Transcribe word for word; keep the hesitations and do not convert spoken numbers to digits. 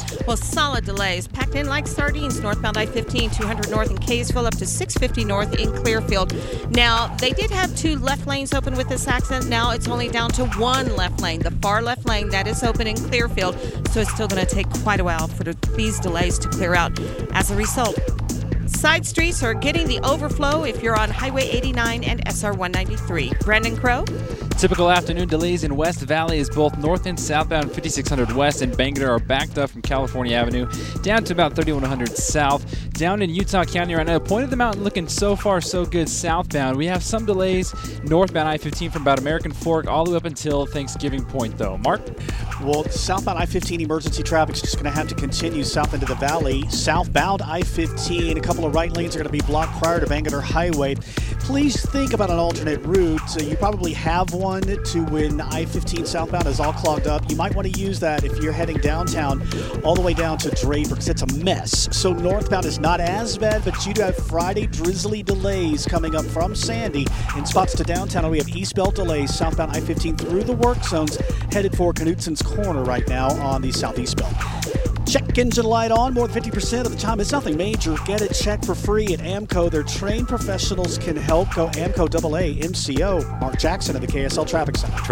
Well, solid delays packed in like sardines northbound I fifteen, two hundred north in Kaysville up to six fifty north in Clearfield. Now, they did have two left lanes open with this accident. Now it's only down to one left lane, the far left lane that is open in Clearfield. So it's still going to take quite a while for the, these delays to clear out. As a result, side streets are getting the overflow if you're on Highway eighty-nine and S R one ninety-three. Brandon Crow? Typical afternoon delays in West Valley as both north and southbound fifty-six hundred west and Bangerter are backed up from California Avenue down to about thirty-one hundred south. Down in Utah County right now, Point of the Mountain looking so far so good southbound. We have some delays northbound I fifteen from about American Fork all the way up until Thanksgiving Point, though. Mark? Well, southbound I fifteen emergency traffic is just going to have to continue south into the valley. Southbound I fifteen, a couple of right lanes are going to be blocked prior to Bangerter Highway. Please think about an alternate route. So you probably have one to when I fifteen southbound is all clogged up. You might want to use that if you're heading downtown all the way down to Draper because it's a mess. So northbound is not as bad, but you do have Friday drizzly delays coming up from Sandy in spots to downtown. And we have eastbound delays southbound I fifteen through the work zones headed for Knutson's Corner right now on the southeast belt. Check engine light on more than fifty percent of the time. It's nothing major. Get it checked for free at AAMCO. Their trained professionals can help. Go AAMCO double A M C O. Mark Jackson at the K S L Traffic Center.